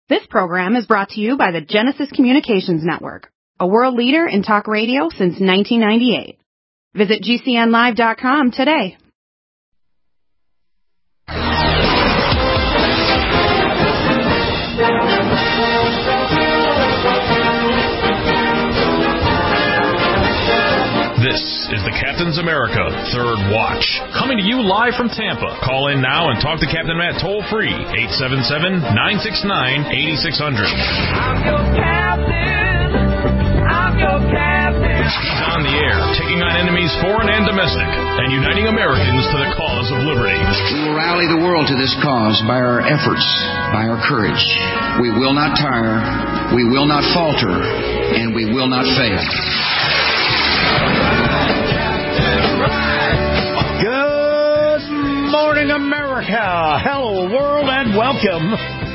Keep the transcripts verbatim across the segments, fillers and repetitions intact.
This program is brought to you by the Genesis Communications Network, a world leader in talk radio since nineteen ninety-eight. Visit G C N live dot com today. This is the Captain's America Third Watch, coming to you live from Tampa. Call in now and talk to Captain Matt toll-free, eight seven seven, nine six nine, eight six zero zero. I'm your captain. I'm your captain. He's on the air, taking on enemies foreign and domestic, and uniting Americans to the cause of liberty. We will rally the world to this cause by our efforts, by our courage. We will not tire, we will not falter, and we will not fail. Good morning, America. Hello, world, and welcome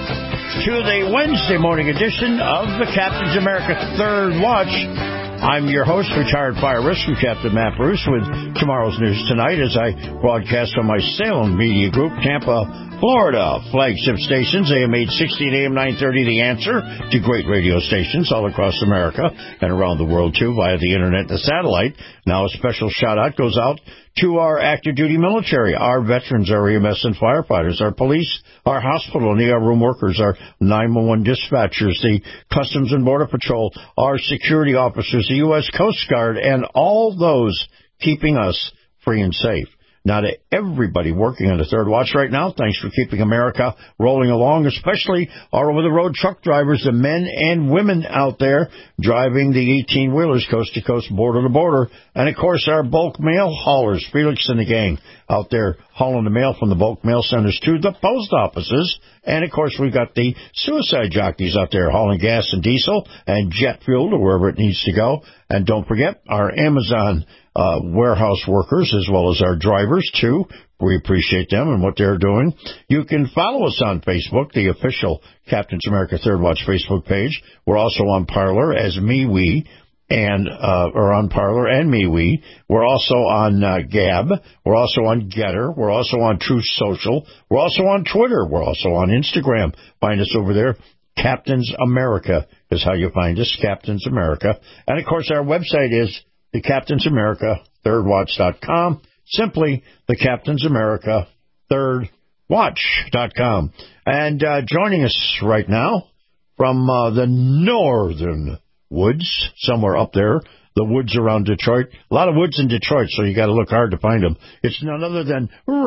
to the Wednesday morning edition of the Captain's America Third Watch. I'm your host, retired fire rescue Captain Matt Bruce, with tomorrow's news tonight as I broadcast on my Salem Media Group, Tampa, Florida flagship stations, A M eight sixty and A M nine thirty, The Answer, to great radio stations all across America and around the world, too, via the Internet and the satellite. Now a special shout-out goes out to our active duty military, our veterans, our E M S and firefighters, our police, our hospital and E R room workers, our nine one one dispatchers, the Customs and Border Patrol, our security officers, the U S Coast Guard, and all those keeping us free and safe. Now, to everybody working on the Third Watch right now, thanks for keeping America rolling along, especially our over-the-road truck drivers, the men and women out there driving the eighteen-wheelers coast to coast, border to border, and, of course, our bulk mail haulers, Felix and the gang, out there hauling the mail from the bulk mail centers to the post offices. And, of course, we've got the suicide jockeys out there hauling gas and diesel and jet fuel to wherever it needs to go. And don't forget our Amazon uh, warehouse workers as well as our drivers, too. We appreciate them and what they're doing. You can follow us on Facebook, the official Captain's America Third Watch Facebook page. We're also on Parler as MeWe. And, uh, or on Parler and MeWe. We're also on uh, Gab. We're also on Getter. We're also on Truth Social. We're also on Twitter. We're also on Instagram. Find us over there. Captain's America is how you find us, Captain's America. And, of course, our website is the Captain's America Third Watch dot com. Simply the Captain's America Third Watch dot com. And uh, joining us right now from uh, the northern woods, somewhere up there, the woods around Detroit. A lot of woods in Detroit, so you got to look hard to find them. It's none other than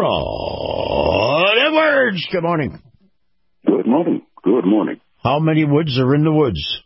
Ron Edwards. Good morning. Good morning. Good morning. How many woods are in the woods?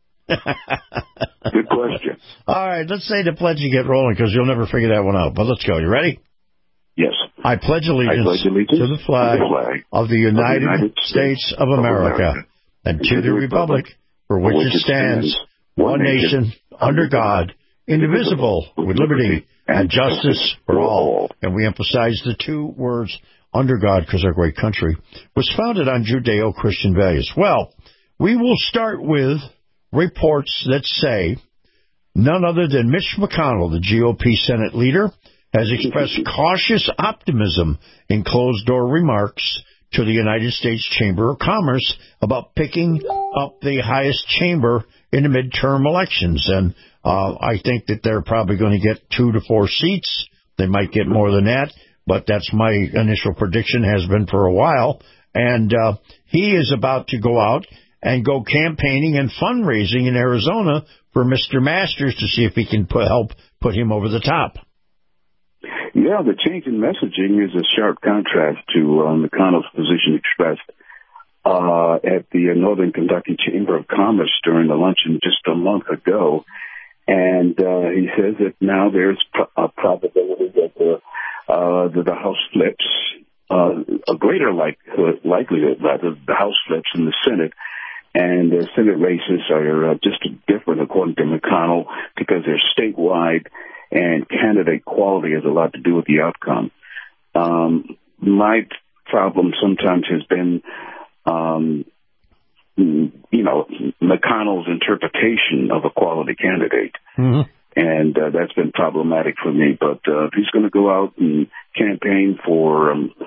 Good question. All right, let's say the pledge and get rolling, because you'll never figure that one out. But let's go. You ready? Yes. I pledge allegiance, I pledge allegiance to the flag, the flag of the United, of the United States, States of America, America and to the republic for which, which it stands, stands one nation, under God, indivisible, with liberty and justice for all. And we emphasize the two words, under God, because our great country was founded on Judeo-Christian values. Well, we will start with reports that say none other than Mitch McConnell, the G O P Senate leader, has expressed cautious optimism in closed-door remarks to the United States Chamber of Commerce about picking up the highest chamber in the midterm elections. And uh, I think that they're probably going to get two to four seats. They might get more than that, but that's my initial prediction, has been for a while. And uh, he is about to go out and go campaigning and fundraising in Arizona for Mister Masters to see if he can put, help put him over the top. Yeah, the change in messaging is a sharp contrast to uh, McConnell's position expressed uh, at the Northern Kentucky Chamber of Commerce during the luncheon just a month ago. And uh, he says that now there's a probability that the, uh, that the House flips, uh, a greater likelihood, likelihood that the House flips in the Senate. And the Senate races are uh, just different, according to McConnell, because they're statewide, and candidate quality has a lot to do with the outcome. Um, my problem sometimes has been, um, you know, McConnell's interpretation of a quality candidate. Mm-hmm. And uh, that's been problematic for me. But uh, if he's going to go out and campaign for um,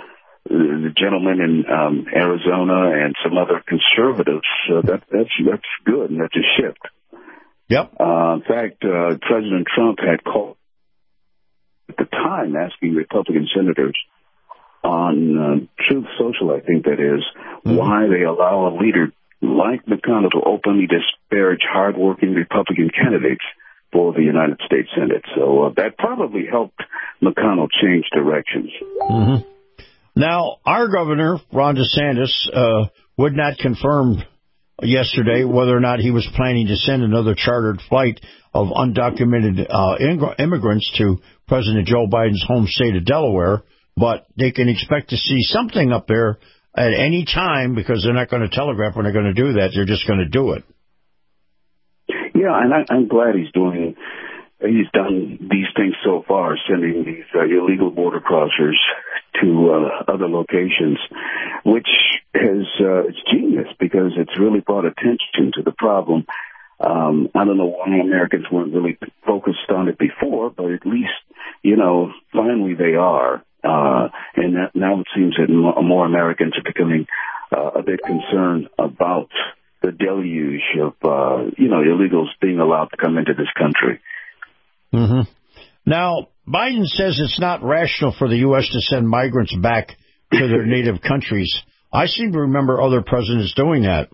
the gentleman in um, Arizona and some other conservatives, uh, that, that's that's good, and that's a shift. Yep. Uh, in fact, uh, President Trump had called at the time asking Republican senators on uh, Truth Social, I think that is, mm-hmm. why they allow a leader like McConnell to openly disparage hardworking Republican candidates for the United States Senate. So uh, that probably helped McConnell change directions. Mm-hmm. Now, our governor, Ron DeSantis, uh, would not confirm yesterday whether or not he was planning to send another chartered flight of undocumented uh, immigrants to President Joe Biden's home state of Delaware, but they can expect to see something up there at any time because they're not going to telegraph when they're going to do that. They're just going to do it. Yeah, and I, I'm glad he's doing. He's done these things so far, sending these uh, illegal border crossers to uh, other locations, which has uh, it's genius because it's really brought attention to the problem. Um, I don't know why Americans weren't really focused on it before, but at least, you know, finally they are. Uh, and that, now it seems that more, more Americans are becoming uh, a bit concerned about the deluge of, uh, you know, illegals being allowed to come into this country. Mm-hmm. Now, Biden says it's not rational for the U S to send migrants back to their native countries. I seem to remember other presidents doing that.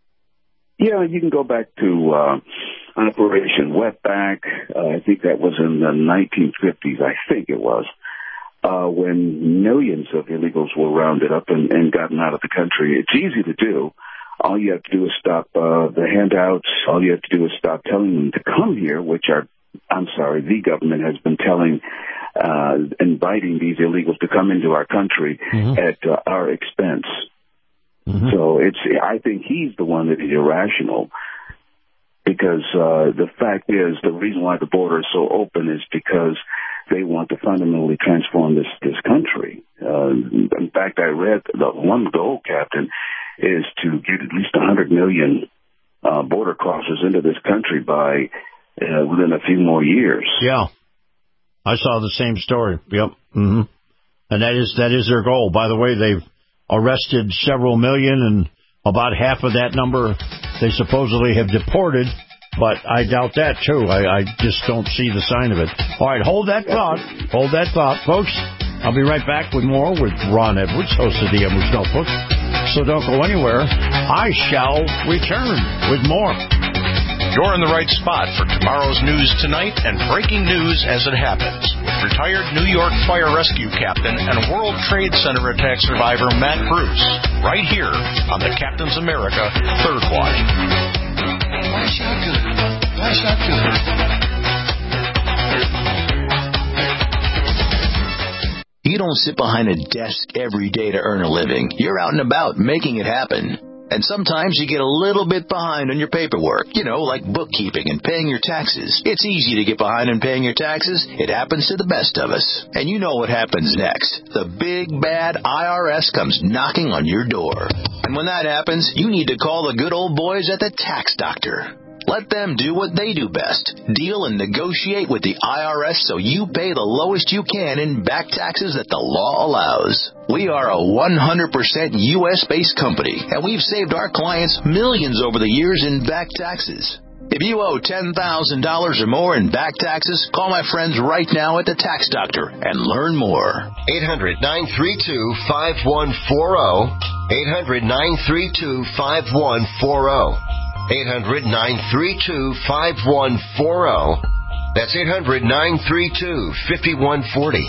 Yeah, you can go back to uh, Operation Wetback. Uh, I think that was in the nineteen fifties, I think it was, uh, when millions of illegals were rounded up and, and gotten out of the country. It's easy to do. All you have to do is stop uh, the handouts. All you have to do is stop telling them to come here, which are, I'm sorry, the government has been telling, uh, inviting these illegals to come into our country mm-hmm. at uh, our expense. Mm-hmm. So it's, I think he's the one that is irrational because uh, the fact is the reason why the border is so open is because they want to fundamentally transform this, this country. Uh, in fact, I read the one goal, Captain, is to get at least one hundred million uh, border crossers into this country by uh, within a few more years. Yeah. I saw the same story. Yep. Mm-hmm. And that is that is their goal. By the way, they've arrested several million, and about half of that number they supposedly have deported, but I doubt that, too. I, I just don't see the sign of it. All right, hold that thought. Hold that thought, folks. I'll be right back with more with Ron Edwards, host of the Edwards Notebook. So don't go anywhere. I shall return with more. You're in the right spot for tomorrow's news tonight and breaking news as it happens with retired New York Fire Rescue Captain and World Trade Center attack survivor Matt Bruce, right here on the Captain's America Third Watch. Why shotgun? Why shotgun? You don't sit behind a desk every day to earn a living. You're out and about making it happen. And sometimes you get a little bit behind on your paperwork, you know, like bookkeeping and paying your taxes. It's easy to get behind on paying your taxes. It happens to the best of us. And you know what happens next. The big, bad I R S comes knocking on your door. And when that happens, you need to call the good old boys at the Tax Doctor. Let them do what they do best. Deal and negotiate with the I R S so you pay the lowest you can in back taxes that the law allows. We are a one hundred percent U S-based company, and we've saved our clients millions over the years in back taxes. If you owe ten thousand dollars or more in back taxes, call my friends right now at the Tax Doctor and learn more. eight hundred, nine three two, five one four zero. eight hundred, nine three two, five one four zero. eight hundred, nine three two, five one four zero. That's eight hundred, nine three two, five one four zero.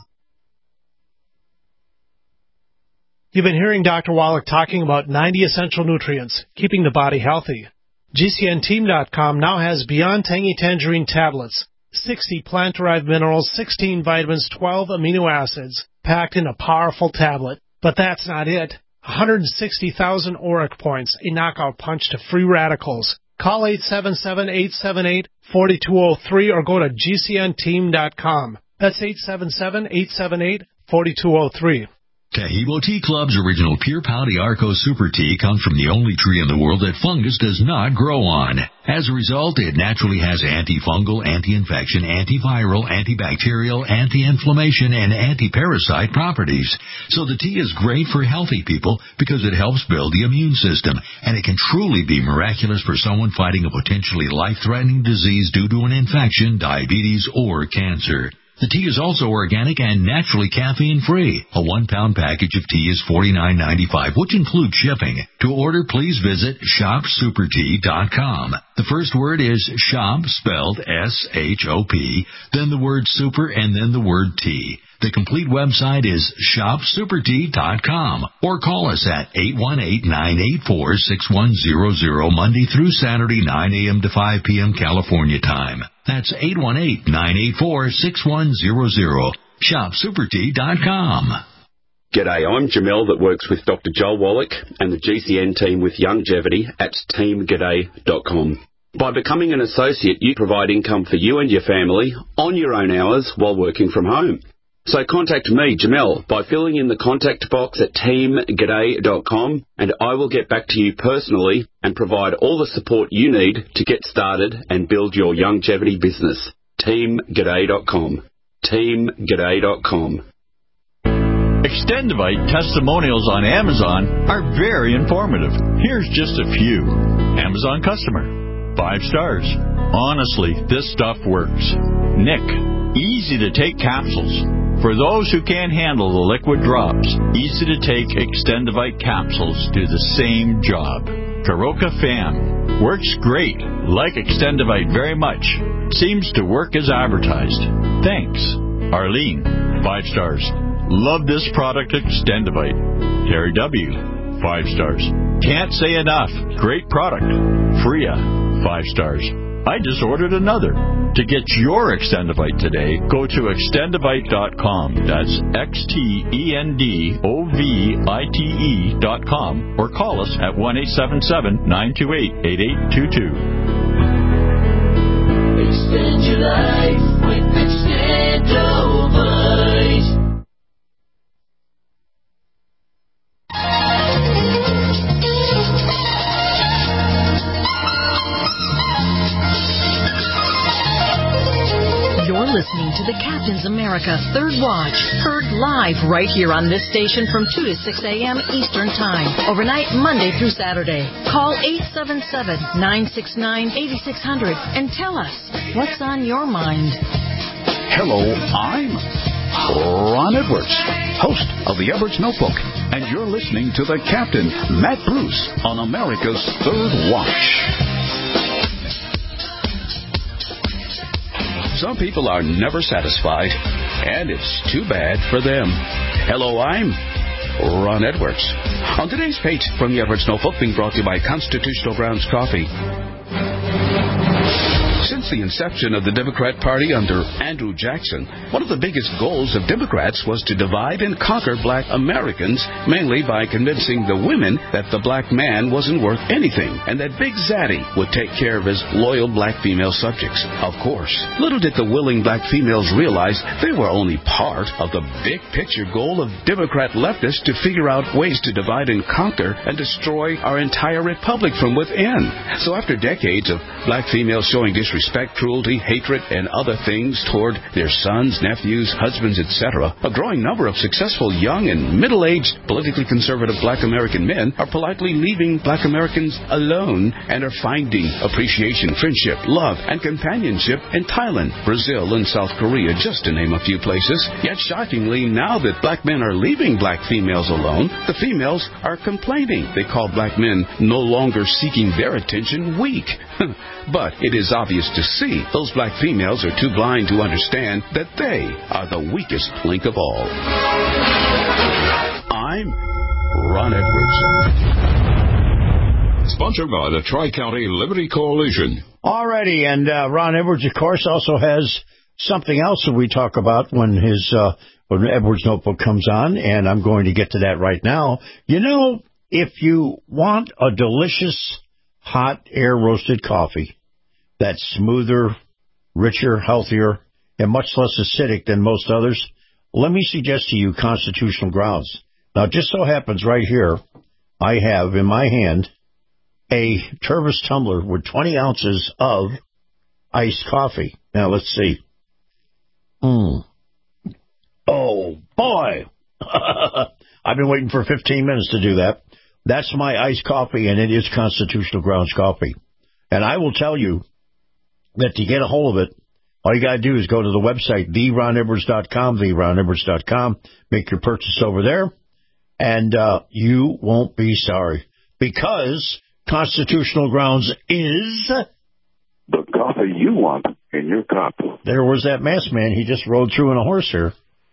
You've been hearing Doctor Wallach talking about ninety essential nutrients, keeping the body healthy. G C N team dot com now has Beyond Tangy Tangerine tablets, sixty plant-derived minerals, sixteen vitamins, twelve amino acids, packed in a powerful tablet. But that's not it. one hundred sixty thousand auric points, a knockout punch to free radicals. Call eight seven seven, eight seven eight, four two zero three or go to G C N team dot com. That's eight seven seven, eight seven eight, four two zero three. Tahibo Tea Club's original Pure Pau d'Arco Super Tea comes from the only tree in the world that fungus does not grow on. As a result, it naturally has antifungal, anti-infection, antiviral, antibacterial, anti-inflammation, and anti-parasite properties. So the tea is great for healthy people because it helps build the immune system, and it can truly be miraculous for someone fighting a potentially life-threatening disease due to an infection, diabetes, or cancer. The tea is also organic and naturally caffeine-free. A one-pound package of tea is forty-nine ninety-five, which includes shipping. To order, please visit shop super tea dot com. The first word is shop, spelled S H O P, then the word super, and then the word tea. The complete website is shop super tea dot com, or call us at eight one eight, nine eight four, six one zero zero Monday through Saturday, nine a.m. to five p.m. California time. That's eight one eight, nine eight four, six one zero zero. shop super tea dot com. G'day, I'm Jamel that works with Doctor Joel Wallach and the G C N team with Longevity at team g'day dot com. By becoming an associate, you provide income for you and your family on your own hours while working from home. So contact me, Jamel, by filling in the contact box at team g'day dot com, and I will get back to you personally and provide all the support you need to get started and build your longevity business. team g'day dot com. team g'day dot com. Extendivite testimonials on Amazon are very informative. Here's just a few. Amazon customer. Five stars. Honestly, this stuff works. Nick. Easy to take capsules. For those who can't handle the liquid drops, easy to take Extendivite capsules do the same job. Karoka Fam. Works great. Like Extendivite very much. Seems to work as advertised. Thanks. Arlene. Five stars. Love this product, Extendivite. Terry W. Five stars. Can't say enough. Great product. Freya. Five stars. I just ordered another. To get your Extendivite today, go to extendivite dot com. That's X T E N D O V I T E dot com, or call us at one eight seven seven, nine two eight, eight eight two two. Extend your life with Extendivite. You're listening to the Captain's America Third Watch, heard live right here on this station from two to six a.m. Eastern Time, overnight Monday through Saturday. Call eight seven seven, nine six nine, eight six zero zero and tell us what's on your mind. Hello, I'm Ron Edwards, host of the Edwards Notebook, and you're listening to the Captain, Matt Bruce, on America's Third Watch. Some people are never satisfied, and it's too bad for them. Hello, I'm Ron Edwards. On today's page from the Edwards Notebook, being brought to you by Constitutional Grounds Coffee. Since the inception of the Democrat Party under Andrew Jackson, one of the biggest goals of Democrats was to divide and conquer black Americans, mainly by convincing the women that the black man wasn't worth anything and that Big Zaddy would take care of his loyal black female subjects. Of course, little did the willing black females realize they were only part of the big picture goal of Democrat leftists to figure out ways to divide and conquer and destroy our entire republic from within. So after decades of black females showing disrespect, Respect, cruelty, hatred, and other things toward their sons, nephews, husbands, et cetera, a growing number of successful young and middle-aged politically conservative black American men are politely leaving black Americans alone and are finding appreciation, friendship, love, and companionship in Thailand, Brazil, and South Korea, just to name a few places. Yet shockingly, now that black men are leaving black females alone, the females are complaining. They call black men no longer seeking their attention weak. But it is obvious to see those black females are too blind to understand that they are the weakest link of all. I'm Ron Edwards. Sponsored by the Tri-County Liberty Coalition. Alrighty, and uh, Ron Edwards, of course, also has something else that we talk about when his uh, when Edwards Notebook comes on, and I'm going to get to that right now. You know, if you want a delicious hot air-roasted coffee that's smoother, richer, healthier, and much less acidic than most others, let me suggest to you Constitutional Grounds. Now, it just so happens right here, I have in my hand a Tervis tumbler with twenty ounces of iced coffee. Now, let's see. Mm. Oh, boy. I've been waiting for fifteen minutes to do that. That's my iced coffee, and it is Constitutional Grounds coffee. And I will tell you that to get a hold of it, all you got to do is go to the website, the ron edwards dot com, the ron edwards dot com, make your purchase over there, and uh, you won't be sorry, because Constitutional Grounds is the coffee you want in your cup. There was that masked man. He just rode through in a horse here.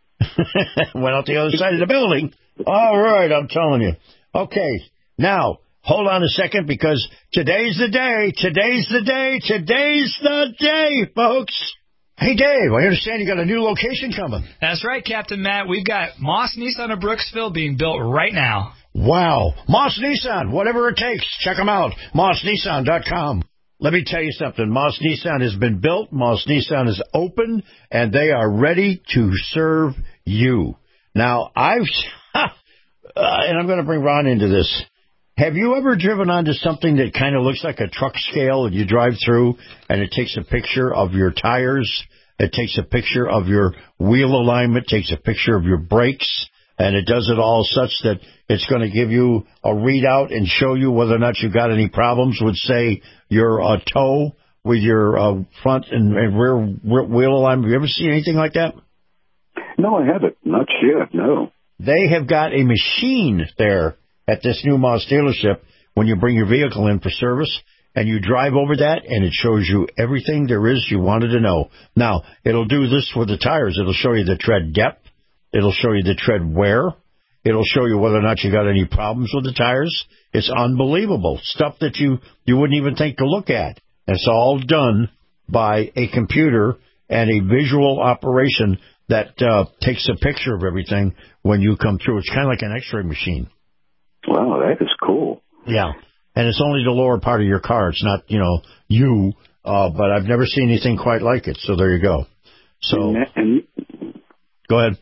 Went out the other side of the building. All right, I'm telling you. Okay, now, hold on a second, because today's the day, today's the day, today's the day, folks. Hey, Dave, I understand you got a new location coming. That's right, Captain Matt. We've got Moss Nissan of Brooksville being built right now. Wow. Moss Nissan, whatever it takes. Check them out, moss nissan dot com. Let me tell you something. Moss Nissan has been built. Moss Nissan is open, and they are ready to serve you. Now, I've... uh, and I'm going to bring Ron into this. Have you ever driven onto something that kind of looks like a truck scale, and you drive through, and it takes a picture of your tires, it takes a picture of your wheel alignment, takes a picture of your brakes, and it does it all such that it's going to give you a readout and show you whether or not you've got any problems with, say, your uh, toe with your uh, front and, and rear, rear wheel alignment? Have you ever seen anything like that? No, I haven't. Not yet, no. They have got a machine there at this new Moss dealership when you bring your vehicle in for service, and you drive over that, and it shows you everything there is you wanted to know. Now, it'll do this with the tires. It'll show you the tread depth. It'll show you the tread wear. It'll show you whether or not you got any problems with the tires. It's unbelievable. Stuff that you, you wouldn't even think to look at. It's all done by a computer and a visual operation that uh, takes a picture of everything when you come through. It's kind of like an x-ray machine. Wow, that is cool. Yeah, and it's only the lower part of your car. It's not, you know, you, uh, but I've never seen anything quite like it, so there you go. So, and, and, go ahead.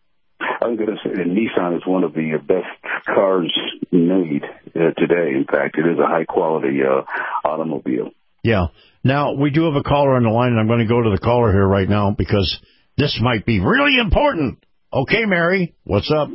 I was going to say that Nissan is one of the best cars made uh, today. In fact, it is a high-quality uh, automobile. Yeah. Now, we do have a caller on the line, and I'm going to go to the caller here right now because this might be really important. Okay, Mary, what's up?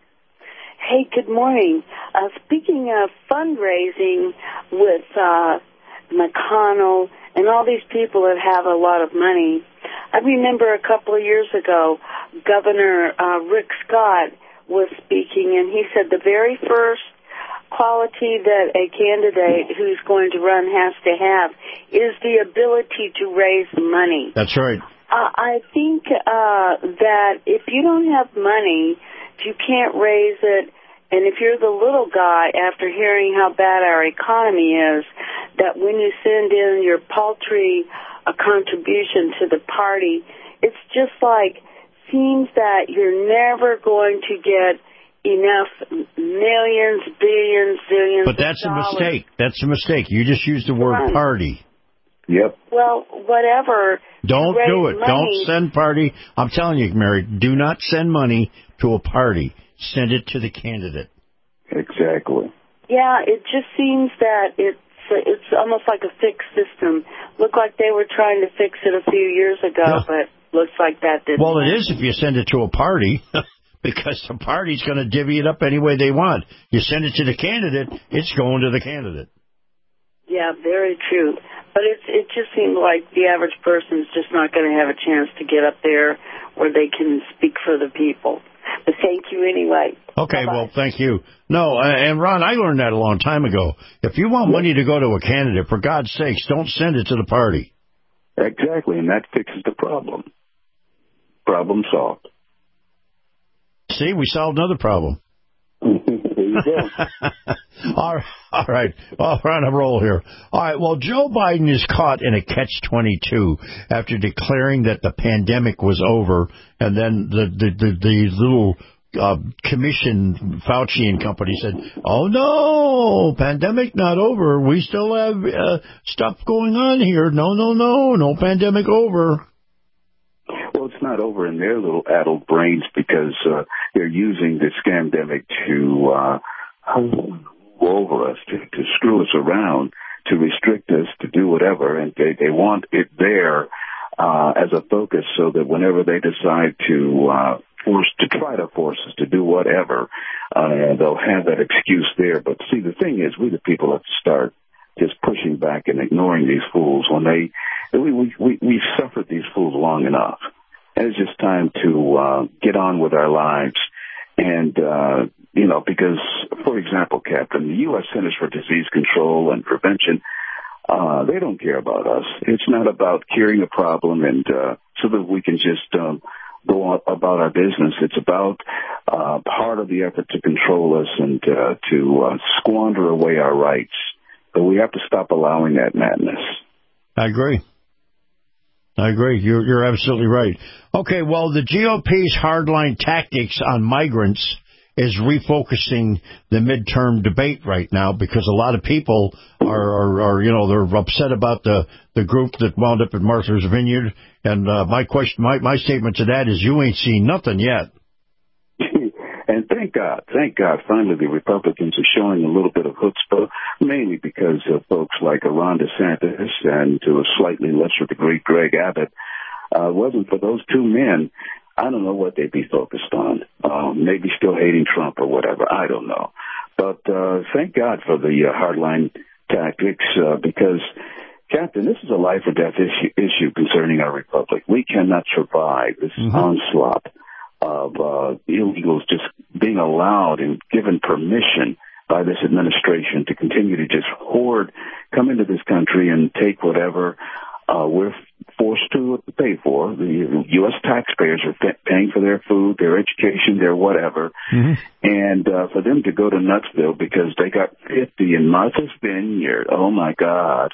Hey, good morning. Uh, speaking of fundraising with uh, McConnell and all these people that have a lot of money, I remember a couple of years ago, Governor uh, Rick Scott was speaking, and he said the very first quality that a candidate who's going to run has to have is the ability to raise money. That's right. Uh, I think uh, that if you don't have money, if you can't raise it, and if you're the little guy, after hearing how bad our economy is, that when you send in your paltry uh, contribution to the party, it's just like, seems that you're never going to get enough millions, billions, zillions But that's of a dollars. mistake. That's a mistake. You just used the word Right. party. Yep. Well, whatever. Don't raise do it. money. Don't send party. I'm telling you, Mary, do not send money to a party. Send it to the candidate. Exactly. Yeah, it just seems that it's it's almost like a fixed system. Looked like they were trying to fix it a few years ago, Yeah. but looks like that didn't. Well, it is if you send it to a party, because the party's going to divvy it up any way they want. You send it to the candidate, it's going to the candidate. Yeah, very true. But it's it just seemed like the average person's just not going to have a chance to get up there where they can speak for the people. But thank you anyway. Okay, Bye-bye. Well, thank you. No, and Ron, I learned that a long time ago. If you want money to go to a candidate, for God's sakes, don't send it to the party. Exactly, and that fixes the problem. Problem solved. See, we solved another problem. There you go. all, right, all right. Well, we're on a roll here. All right. Well, Joe Biden is caught in a catch twenty-two after declaring that the pandemic was over, and then the the the, the little uh, commission, Fauci and company said, "Oh no, pandemic not over. We still have uh, stuff going on here. No, no, no, no pandemic over." Well, it's not over in their little addled brains because uh, they're using the scamdemic to uh, over us, to, to screw us around, to restrict us, to do whatever, and they, they want it there uh, as a focus so that whenever they decide to uh, force to try to force us to do whatever, uh, they'll have that excuse there. But see, the thing is, we the people have to start just pushing back and ignoring these fools when they we we, we we've suffered these fools long enough. And it's just time to uh, get on with our lives. And, uh, you know, because, for example, Captain, the U S Centers for Disease Control and Prevention, uh, they don't care about us. It's not about curing a problem and uh, so that we can just um, go on about our business. It's about uh, part of the effort to control us and uh, to uh, squander away our rights. But we have to stop allowing that madness. I agree. I agree. You're, you're absolutely right. Okay, well, the G O P's hardline tactics on migrants is refocusing the midterm debate right now because a lot of people are, are, are you know, they're upset about the, the group that wound up at Martha's Vineyard. And uh, my question, my, my statement to that is you ain't seen nothing yet. And thank God, thank God, finally the Republicans are showing a little bit of chutzpah, mainly because of folks like Ron DeSantis and to a slightly lesser degree Greg Abbott. Uh, wasn't for those two men, I don't know what they'd be focused on. Uh, maybe still hating Trump or whatever. I don't know. But uh, thank God for the uh, hardline tactics uh, because, Captain, this is a life or death issue, issue concerning our republic. We cannot survive this mm-hmm. onslaught of uh, illegals just being allowed and given permission by this administration to continue to just hoard, come into this country and take whatever uh, we're forced to pay for. The U S taxpayers are paying for their food, their education, their whatever. Mm-hmm. And uh, for them to go to Nutsville because they got fifty in Martha's Vineyard, oh, my God.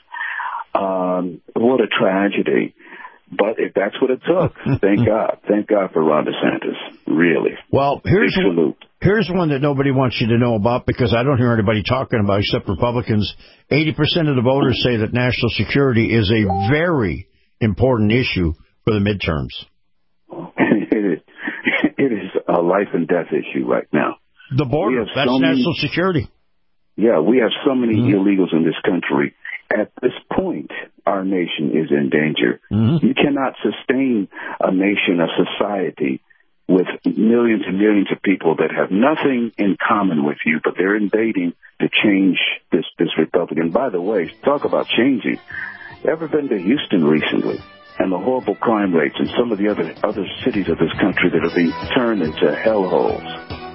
Um, what a tragedy. But if that's what it took, thank God. Thank God for Ron DeSantis, really. Well, here's one, here's one that nobody wants you to know about because I don't hear anybody talking about it except Republicans. eighty percent of the voters say that national security is a very important issue for the midterms. It is, it is a life and death issue right now. The border, that's so national many, security. Yeah, we have so many mm-hmm. illegals in this country. At this point, our nation is in danger. Mm-hmm. You cannot sustain a nation, a society, with millions and millions of people that have nothing in common with you, but they're invading to change this, this republic. And by the way, talk about changing. Ever been to Houston recently? And the horrible crime rates in some of the other other cities of this country that are being turned into hellholes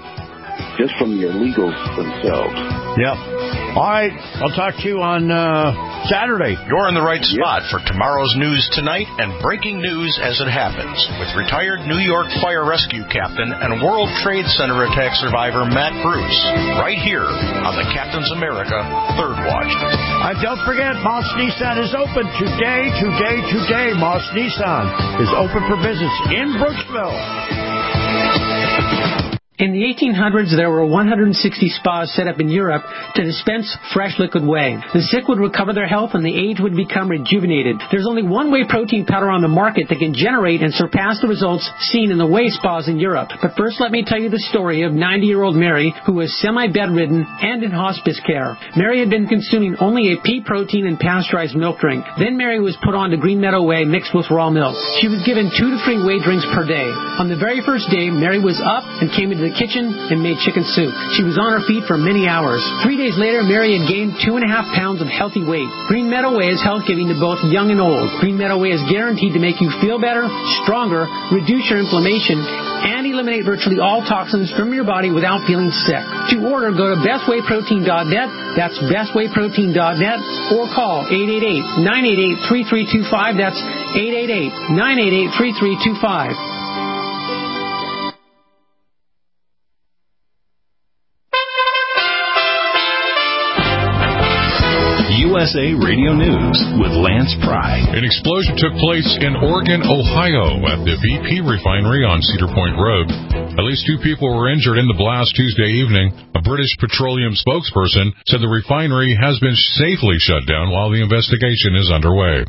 just from the illegals themselves. Yep. All right. I'll talk to you on uh, Saturday. You're in the right spot yep. for tomorrow's news tonight and breaking news as it happens with retired New York Fire Rescue Captain and World Trade Center attack survivor Matt Bruce, right here on the Captain's America Third Watch. Uh, don't forget, Moss Nissan is open today, today, today. Moss Nissan is open for business in Brooksville. In the eighteen hundreds, there were one hundred sixty spas set up in Europe to dispense fresh liquid whey. The sick would recover their health and the aged would become rejuvenated. There's only one whey protein powder on the market that can generate and surpass the results seen in the whey spas in Europe. But first, let me tell you the story of ninety-year-old Mary, who was semi-bedridden and in hospice care. Mary had been consuming only a pea protein and pasteurized milk drink. Then Mary was put on to Green Meadow Whey mixed with raw milk. She was given two to three whey drinks per day. On the very first day, Mary was up and came into the kitchen and made chicken soup. She was on her feet for many hours. Three days later, Mary had gained two and a half pounds of healthy weight. Green Meadow Whey is health-giving to both young and old. Green Meadow Whey is guaranteed to make you feel better, stronger, reduce your inflammation, and eliminate virtually all toxins from your body without feeling sick. To order, go to best whey protein dot net. That's best whey protein dot net, or call eight eight eight, nine eight eight, three three two five. That's eight eight eight, nine eight eight, three three two five. U S A Radio News with Lance Pry. An explosion took place in Oregon, Ohio at the B P refinery on Cedar Point Road. At least two people were injured in the blast Tuesday evening. A British Petroleum spokesperson said the refinery has been safely shut down while the investigation is underway.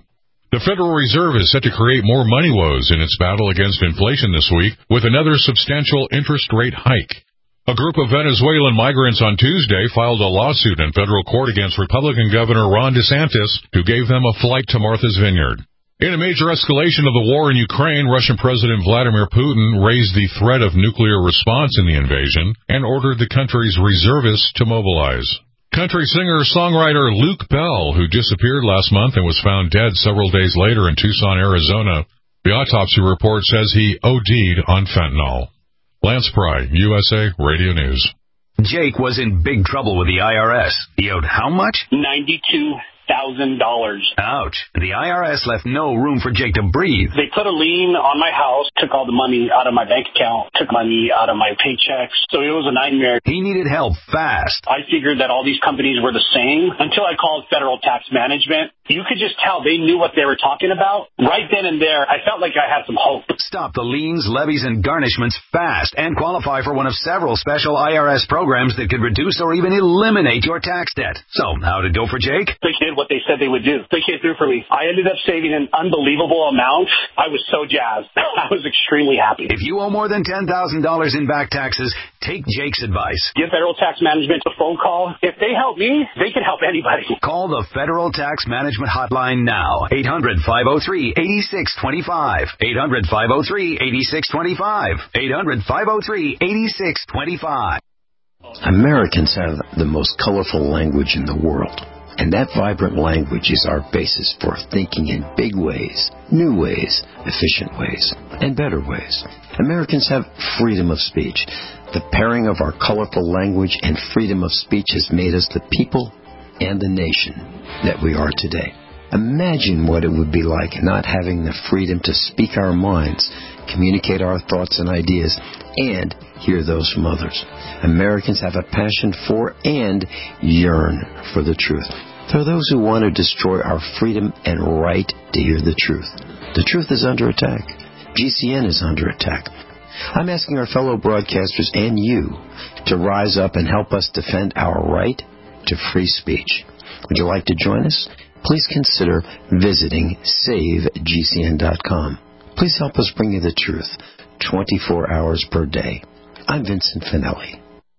The Federal Reserve is set to create more money woes in its battle against inflation this week with another substantial interest rate hike. A group of Venezuelan migrants on Tuesday filed a lawsuit in federal court against Republican Governor Ron DeSantis, who gave them a flight to Martha's Vineyard. In a major escalation of the war in Ukraine, Russian President Vladimir Putin raised the threat of nuclear response in the invasion and ordered the country's reservists to mobilize. Country singer-songwriter Luke Bell, who disappeared last month and was found dead several days later in Tucson, Arizona. The autopsy report says he O D'd on fentanyl. Lance Pry, U S A Radio News. Jake was in big trouble with the I R S. He owed how much? ninety-two thousand dollars. Ouch. The I R S left no room for Jake to breathe. They put a lien on my house, took all the money out of my bank account, took money out of my paychecks. So it was a nightmare. He needed help fast. I figured that all these companies were the same until I called Federal Tax Management. You could just tell they knew what they were talking about. Right then and there, I felt like I had some hope. Stop the liens, levies, and garnishments fast and qualify for one of several special I R S programs that could reduce or even eliminate your tax debt. So, how'd it go for Jake? They did what they said they would do. They came through for me. I ended up saving an unbelievable amount. I was so jazzed. I was extremely happy. If you owe more than ten thousand dollars in back taxes, take Jake's advice. Give Federal Tax Management a phone call. If they help me, they can help anybody. Call the Federal Tax Management Hotline now. eight hundred, five oh three, eight six two five. eight hundred, five oh three, eight six two five. eight hundred, five oh three, eight six two five. Americans have the most colorful language in the world. And that vibrant language is our basis for thinking in big ways, new ways, efficient ways, and better ways. Americans have freedom of speech. The pairing of our colorful language and freedom of speech has made us the people and the nation that we are today. Imagine what it would be like not having the freedom to speak our minds, communicate our thoughts and ideas, and hear those from others. Americans have a passion for and yearn for the truth. There are those who want to destroy our freedom and right to hear the truth. The truth is under attack. G C N is under attack. I'm asking our fellow broadcasters and you to rise up and help us defend our right to free speech. Would you like to join us? Please consider visiting save G C N dot com. Please help us bring you the truth twenty-four hours per day. I'm Vincent Finelli.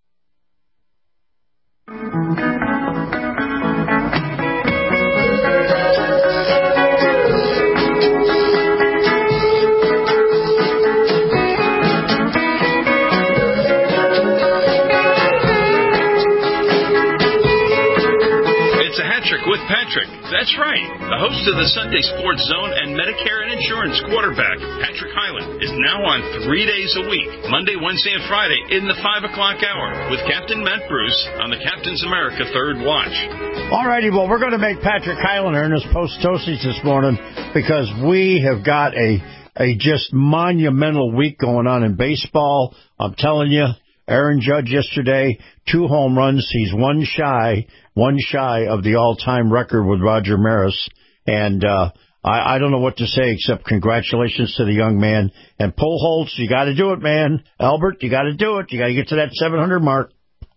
With Patrick. That's right. The host of the Sunday Sports Zone and Medicare and Insurance quarterback, Patrick Hyland, is now on three days a week, Monday, Wednesday, and Friday in the five o'clock hour with Captain Matt Bruce on the Captain's America Third Watch. All righty, well, we're going to make Patrick Hyland earn his post-toasties this morning because we have got a, a just monumental week going on in baseball. I'm telling you, Aaron Judge yesterday, two home runs. He's one shy, one shy of the all-time record with Roger Maris. And uh, I, I don't know what to say except congratulations to the young man. And Pujols, you got to do it, man. Albert, you got to do it. You got to get to that seven hundred mark.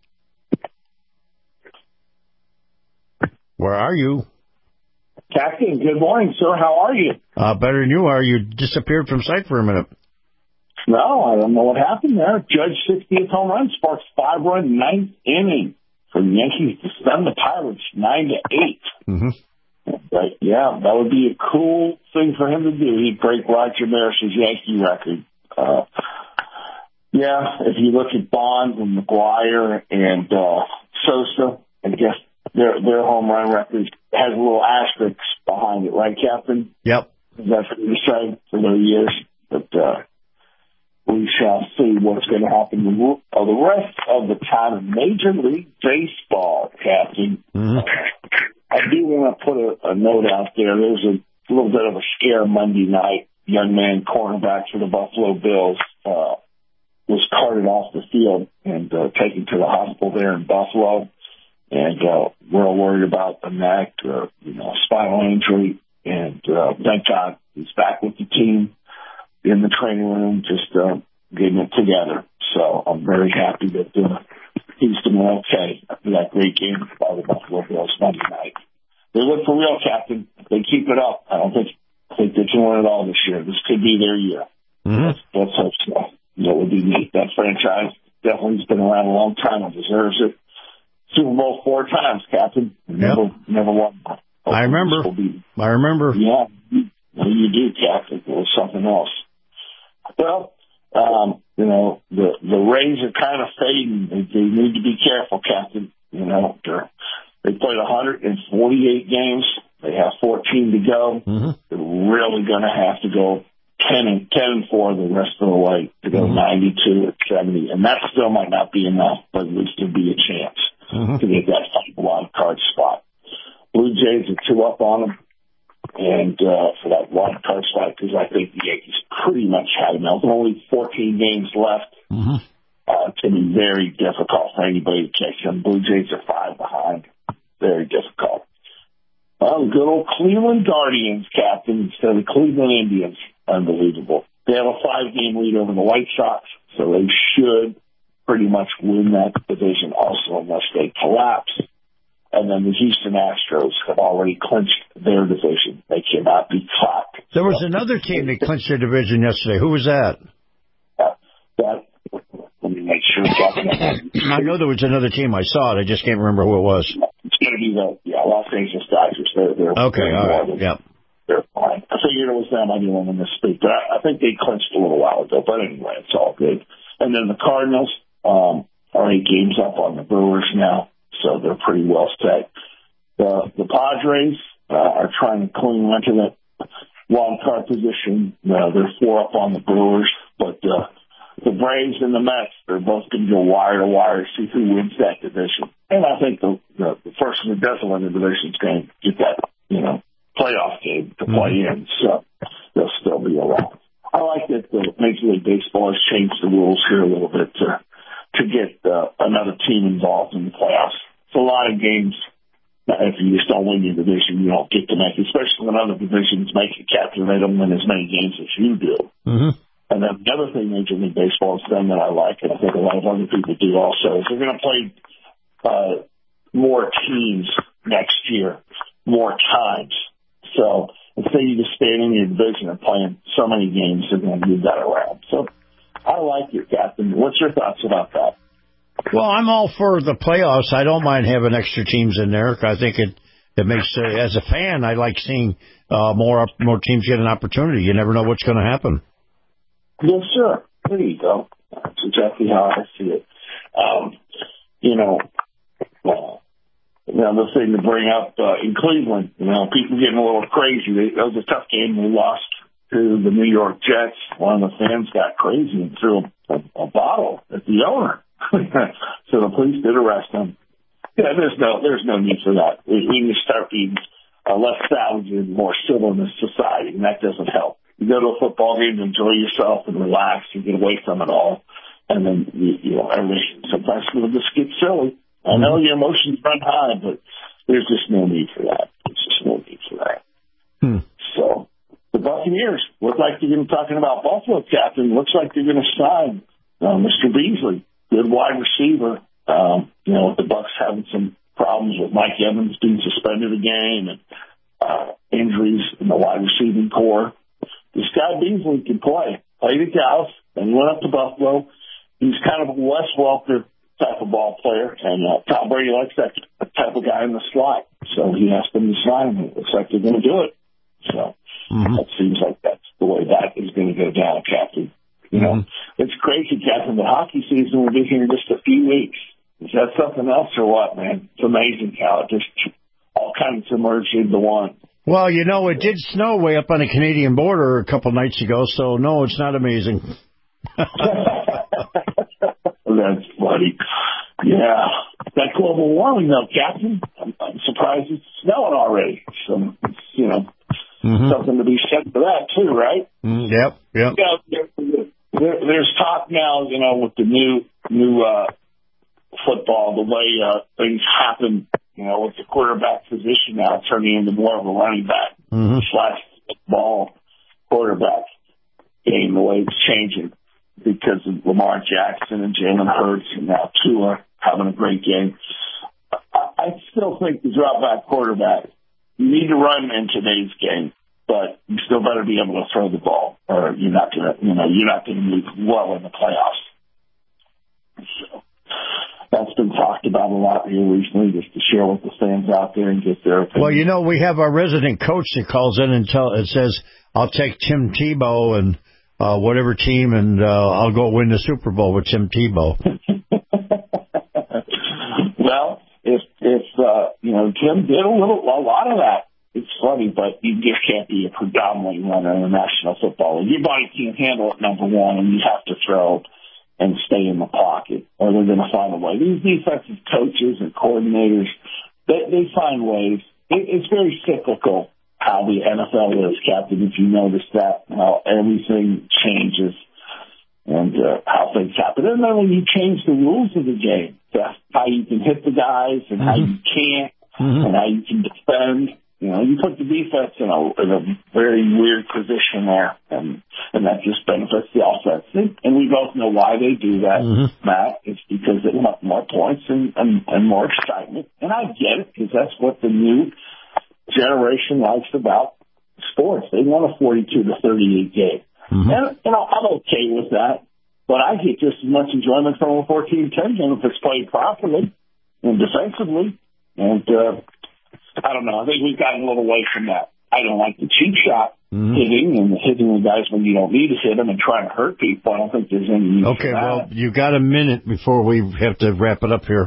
Where are you? Captain, good morning, sir. How are you? Uh, better than you are. You disappeared from sight for a minute. No, I don't know what happened there. Judge sixtieth home run sparks five-run ninth inning for the Yankees to stun the Pirates nine to eight. Mm-hmm. But yeah, that would be a cool thing for him to do. He'd break Roger Maris's Yankee record. Uh, yeah, if you look at Bonds and McGuire and uh, Sosa, I guess their their home run record has a little asterisk behind it, right, Captain? Yep. That's what you say for their years, but. Uh, We shall see what's going to happen to the rest of the time in Major League Baseball, Captain. Mm-hmm. I do want to put a, a note out there. There's a little bit of a scare Monday night. Young man, cornerback for the Buffalo Bills, uh, was carted off the field and uh, taken to the hospital there in Buffalo. And uh, we're all worried about a neck or, you know, spinal injury. And uh, thank God he's back with the team in the training room, just uh, getting it together. So I'm very happy that uh, he's doing okay after that great game by the Buffalo Bills Monday night. They look for real, Captain. If they keep it up, I don't think I think they can win it all this year. This could be their year. Mm-hmm. Let's, let's hope so. That would be neat. That franchise definitely has been around a long time and deserves it. Super Bowl four times, Captain. Never, yep. never won. I remember. I remember. Yeah, well, you do, Captain. It was something else. Well, um, you know, the the Rays are kind of fading. They, they need to be careful, Captain. You know, they're, they played one hundred forty-eight games. They have fourteen to go. Mm-hmm. They're really going to have to go ten and ten and four the rest of the way to go mm-hmm. ninety-two at seventy, and that still might not be enough, but at least there'd be a chance mm-hmm. to get that wild card spot. Blue Jays are two up on them, and uh, for that wild card spot, because I think the Yankees pretty much had them. There's only fourteen games left. Mm-hmm. Uh, it's going to be very difficult for anybody to catch them. Blue Jays are five behind. Very difficult. Well, good old Cleveland Guardians, Captain, instead of the Cleveland Indians. Unbelievable. They have a five-game lead over the White Sox, so they should pretty much win that division also unless they collapse. And then the Houston Astros have already clinched their division. They cannot be caught. There was another team that clinched their division yesterday. Who was that? Uh, that let me make sure. I know there was another team. I saw it. I just can't remember who it was. It's going to be the yeah, Los Angeles Dodgers. They're, they're, okay, they're all right. Yeah. They're fine. I figured it was them. I didn't want to misspeak, but I, I think they clinched a little while ago. But anyway, it's all good. And then the Cardinals um, are eight games up on the Brewers now, so they're pretty well set. The the Padres uh, are trying to cling onto that wild card position. Uh, they're four up on the Brewers, but uh, the Braves and the Mets, they're both going to go wire to wire to see who wins that division. And I think the the, the person who doesn't win the division is going to get that, you know, playoff game to play in, so they'll still be around. I like that the Major League Baseball has changed the rules here a little bit to to get uh, another team involved in the playoffs. It's a lot of games. If you just don't win your division, you don't get to make it, especially when other divisions make it, Captain. They don't win as many games as you do. Mm-hmm. And then the other thing Major League Baseball has done that I like, and I think a lot of other people do also, is they're going to play uh, more teams next year, more times. So instead of just staying in your division and playing so many games, they're going to move that around. So I like it, Captain. What's your thoughts about that? Well, I'm all for the playoffs. I don't mind having extra teams in there. I think it it makes, uh, as a fan, I like seeing uh, more more teams get an opportunity. You never know what's going to happen. Yes, sir. There you go. That's exactly how I see it. Um, you know, uh, another thing to bring up uh, in Cleveland, you know, people getting a little crazy. They, that was a tough game. They lost to the New York Jets. One of the fans got crazy and threw a, a, a bottle at the owner. So the police did arrest him. Yeah, there's no there's no need for that. We, we need to start being uh, less savage and more civil in this society, and that doesn't help. You go to a football game to enjoy yourself and relax and get away from it all, and then you, you know everything. Sometimes people just get silly. I know your emotions run high, but there's just no need for that. There's just no need for that. Hmm. So the Buccaneers look like they're going to be talking about Buffalo, Captain. Looks like they're going to sign uh, Mister Beasley. Good wide receiver. Um, you know, with the Bucs having some problems with Mike Evans being suspended a game and uh, injuries in the wide receiving core. This guy Beasley can play. Played at Dallas, then went up to Buffalo. He's kind of a Wes Welker type of ball player, and uh, Tom Brady likes that type of guy in the slot. So he asked them to sign him. It looks like they're going to do it. So mm-hmm. It seems like that's the way that is going to go down, Captain. You know, mm-hmm. It's crazy, Captain. The hockey season will be here in just a few weeks. Is that something else or what, man? It's amazing how it just all kinds of merged into one. Well, you know, it did snow way up on the Canadian border a couple nights ago, so no, it's not amazing. That's funny. Yeah. That global warming, though, Captain, I'm, I'm surprised it's snowing already. So, it's, you know, mm-hmm. something to be said for that, too, right? Mm, yep, yep. Yeah, there, there, there's talk now, you know, with the new new uh, football, the way uh, things happen, you know, with the quarterback position now turning into more of a running back mm-hmm. slash ball quarterback game, the way it's changing because of Lamar Jackson and Jalen Hurts and now Tua having a great game. I, I still think the drop back quarterback, you need to run in today's game. but you still better be able to throw the ball, or you're not going to, you know, you're not going to move well in the playoffs. So that's been talked about a lot here recently, just to share with the fans out there and get their opinion. Well, you know, we have our resident coach that calls in and tell it says, "I'll take Tim Tebow and uh, whatever team, and uh, I'll go win the Super Bowl with Tim Tebow." Well, if if uh, you know, Tim did a little, a lot of that. It's funny, but you just can't be a predominantly runner in the National Football League. Your body can't handle it, number one, and you have to throw and stay in the pocket, or they're going to find a way. These defensive coaches and coordinators, they, they find ways. It, it's very cyclical how the N F L is, Captain, if you notice that, how everything changes and uh, how things happen. And then when you change the rules of the game, that's how you can hit the guys and mm-hmm. how you can't mm-hmm. and how you can defend. You know, you put the defense in a, in a very weird position there, and, and that just benefits the offense. And we both know why they do that, mm-hmm. Matt. It's because they want more points and, and, and more excitement. And I get it, because that's what the new generation likes about sports. They want a forty-two to thirty-eight game. Mm-hmm. And, you know, I'm okay with that. But I get just as much enjoyment from a fourteen ten game if it's played properly and defensively. And, uh, I don't know. I think we've gotten a little away from that. I don't like the cheap shot mm-hmm. hitting and hitting the guys when you don't need to hit them and trying to hurt people. I don't think there's any need Okay, for that. well, you got a minute before we have to wrap it up here.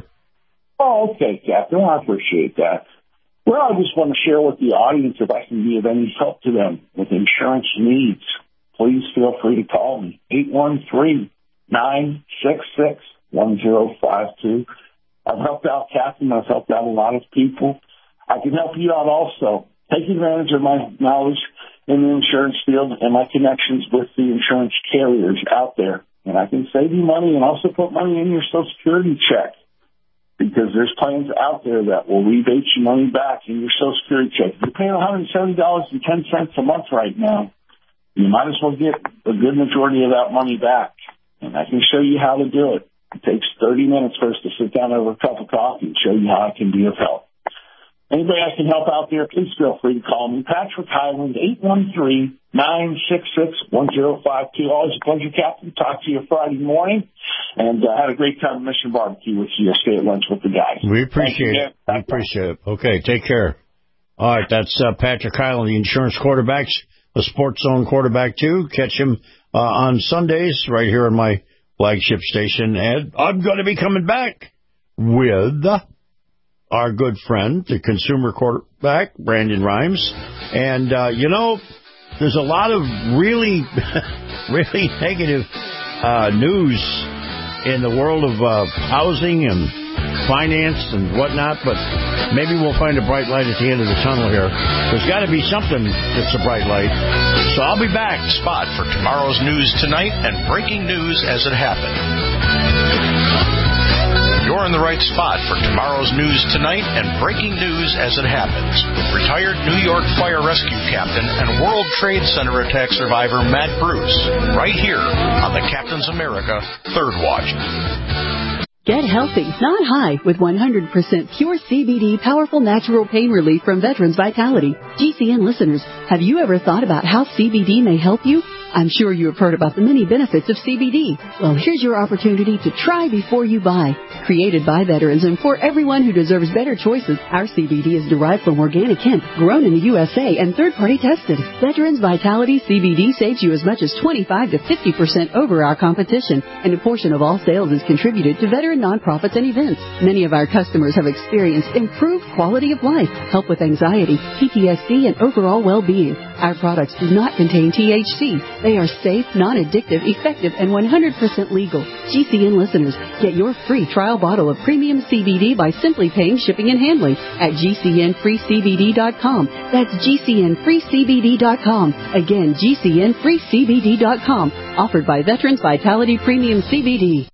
Oh, okay, Captain. I appreciate that. Well, I just want to share with the audience, if I can be of any help to them with insurance needs, please feel free to call me, eight one three, nine six six, one zero five two. I've helped out, Captain. I've helped out a lot of people. I can help you out also. Take advantage of my knowledge in the insurance field and my connections with the insurance carriers out there. And I can save you money and also put money in your Social Security check, because there's plans out there that will rebate your money back in your Social Security check. You're paying one hundred seventy dollars and ten cents a month right now. You might as well get a good majority of that money back. And I can show you how to do it. It takes thirty minutes for us to sit down over a cup of coffee and show you how I can be of help. Anybody I can help out there, please feel free to call me. Patrick Highland, eight one three, nine six six, one zero five two. Always a pleasure, Captain. Talk to you Friday morning. And I uh, had a great time at Mission Barbecue with you yesterday at lunch with the guys. We appreciate it. We appreciate it. Okay, take care. All right, that's uh, Patrick Highland, the insurance quarterback, a Sports Zone quarterback, too. Catch him uh, on Sundays right here on my flagship station. And I'm going to be coming back with our good friend, the consumer quarterback, Brandon Rhymes. And, uh, you know, there's a lot of really, really negative uh, news in the world of uh, housing and finance and whatnot, but maybe we'll find a bright light at the end of the tunnel here. There's got to be something that's a bright light. So I'll be back. Spot for tomorrow's news tonight and breaking news as it happened. You're in the right spot for tomorrow's news tonight and breaking news as it happens with retired New York Fire Rescue Captain and World Trade Center attack survivor Matt Bruce, right here on the Captain's America Third Watch. Get healthy, not high, with one hundred percent pure C B D powerful natural pain relief from Veterans Vitality. G C N listeners, have you ever thought about how C B D may help you? I'm sure you have heard about the many benefits of C B D. Well, here's your opportunity to try before you buy. Created by veterans and for everyone who deserves better choices, our C B D is derived from organic hemp, grown in the U S A, and third-party tested. Veterans Vitality C B D saves you as much as twenty-five to fifty percent over our competition, and a portion of all sales is contributed to veteran nonprofits and events. Many of our customers have experienced improved quality of life, help with anxiety, P T S D, and overall well-being. Our products do not contain T H C. They are safe, non-addictive, effective, and one hundred percent legal. G C N listeners, get your free trial bottle of premium C B D by simply paying shipping and handling at G C N free C B D dot com. That's G C N free C B D dot com. Again, G C N free C B D dot com. Offered by Veterans Vitality Premium C B D.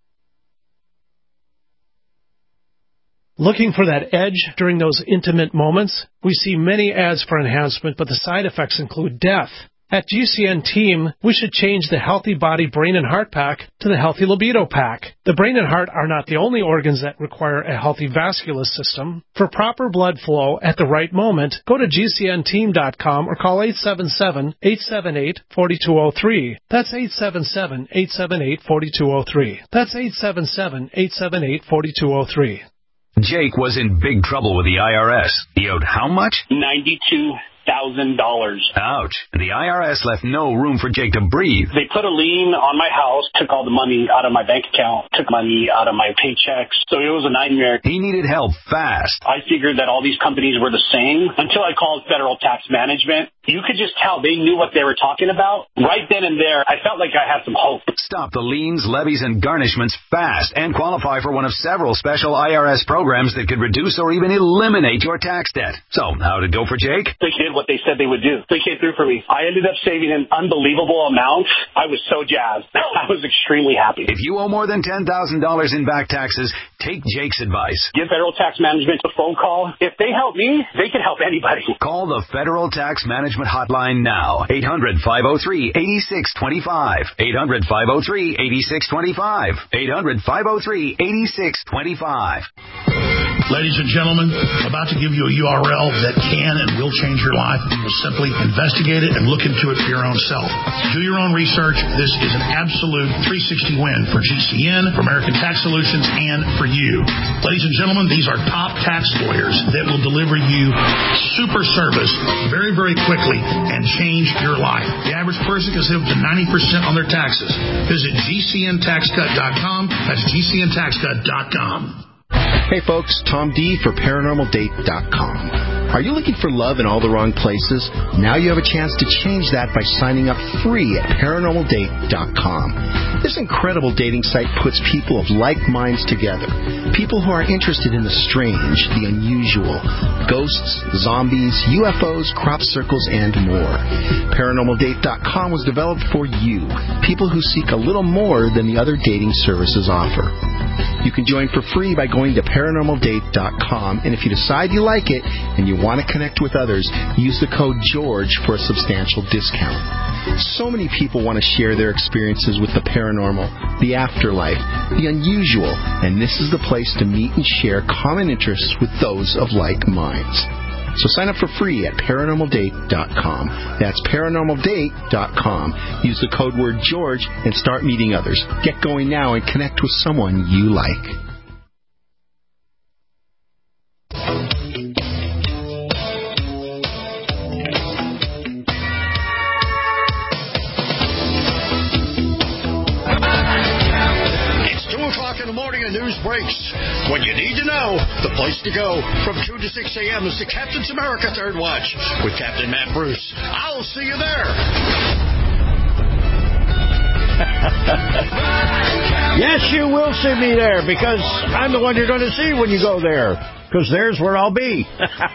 Looking for that edge during those intimate moments? We see many ads for enhancement, but the side effects include death. At G C N Team, we should change the Healthy Body, Brain, and Heart Pack to the Healthy Libido Pack. The brain and heart are not the only organs that require a healthy vascular system. For proper blood flow at the right moment, go to G C N team dot com or call eight seven seven, eight seven eight, four two zero three. That's eight seven seven, eight seven eight, four two zero three. That's eight seven seven, eight seven eight, four two zero three. Jake was in big trouble with the I R S. He owed how much? ninety-two thousand dollars. Ouch. The I R S left no room for Jake to breathe. They put a lien on my house, took all the money out of my bank account, took money out of my paychecks. So it was a nightmare. He needed help fast. I figured that all these companies were the same until I called Federal Tax Management. You could just tell they knew what they were talking about. Right then and there, I felt like I had some hope. Stop the liens, levies, and garnishments fast and qualify for one of several special I R S programs that could reduce or even eliminate your tax debt. So, how'd it go for Jake? They did what they said they would do. They came through for me. I ended up saving an unbelievable amount. I was so jazzed. I was extremely happy. If you owe more than ten thousand dollars in back taxes, take Jake's advice. Give Federal Tax Management a phone call. If they help me, they can help anybody. Call the Federal Tax Management Hotline now. eight hundred, five oh three, eight six two five. eight hundred, five oh three, eight six two five. eight hundred, five oh three, eight six two five. Ladies and gentlemen, about to give you a U R L that can and will change your life. You will simply investigate it and look into it for your own self. Do your own research. This is an absolute three sixty win for G C N, for American Tax Solutions, and for you. Ladies and gentlemen, these are top tax lawyers that will deliver you super service very, very quickly and change your life. The average person can save up to ninety percent on their taxes. Visit G C N tax cut dot com. That's G C N tax cut dot com. Hey folks, Tom D for paranormal date dot com. Are you looking for love in all the wrong places? Now you have a chance to change that by signing up free at paranormal date dot com. This incredible dating site puts people of like minds together. People who are interested in the strange, the unusual, ghosts, zombies, U F Os, crop circles, and more. paranormal date dot com was developed for you, people who seek a little more than the other dating services offer. You can join for free by going to paranormal date dot com, and if you decide you like it and you want to connect with others, use the code GEORGE for a substantial discount. So many people want to share their experiences with the paranormal, the afterlife, the unusual, and this is the place to meet and share common interests with those of like minds. So sign up for free at paranormal date dot com. That's paranormal date dot com. Use the code word George and start meeting others. Get going now and connect with someone you like. In the morning, a news breaks. When you need to know, the place to go from two to six a.m. is the Captain's America Third Watch with Captain Matt Bruce. I'll see you there. Yes, you will see me there because I'm the one you're going to see when you go there because there's where I'll be.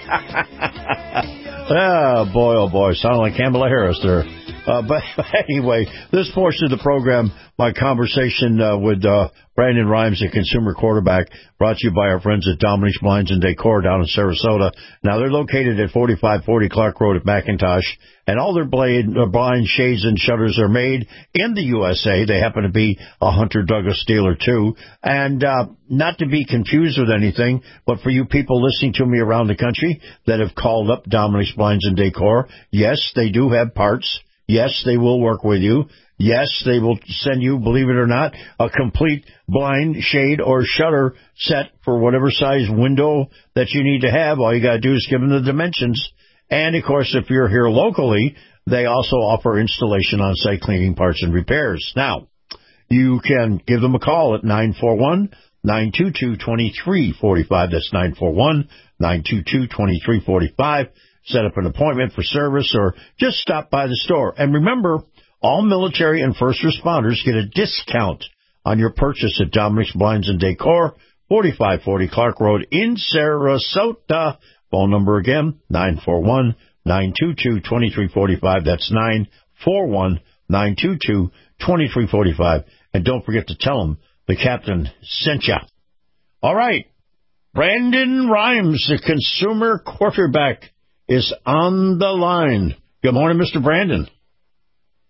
Oh, boy, oh, boy. Sound like Kamala Harris there. Uh, but anyway, this portion of the program, my conversation uh, with uh, Brandon Rhymes, a consumer quarterback, brought to you by our friends at Dominique's Blinds and Decor down in Sarasota. Now, they're located at forty-five forty Clark Road at McIntosh, and all their blade, uh, blinds, shades, and shutters are made in the U S A. They happen to be a Hunter Douglas dealer, too. And uh, not to be confused with anything, but for you people listening to me around the country that have called up Dominique's Blinds and Decor, yes, they do have parts. Yes, they will work with you. Yes, they will send you, believe it or not, a complete blind, shade, or shutter set for whatever size window that you need to have. All you got to do is give them the dimensions. And, of course, if you're here locally, they also offer installation on-site cleaning, parts, and repairs. Now, you can give them a call at nine four one, nine two two, two three four five. That's nine four one, nine two two, two three four five. Set up an appointment for service or just stop by the store. And remember, all military and first responders get a discount on your purchase at Dominique's Blinds and Decor, forty-five forty Clark Road in Sarasota. Phone number again, nine four one, nine two two, two three four five. That's nine four one, nine two two, two three four five. And don't forget to tell them the captain sent you. All right. Brandon Rhymes, the consumer quarterback, is on the line. Good morning, Mister Brandon.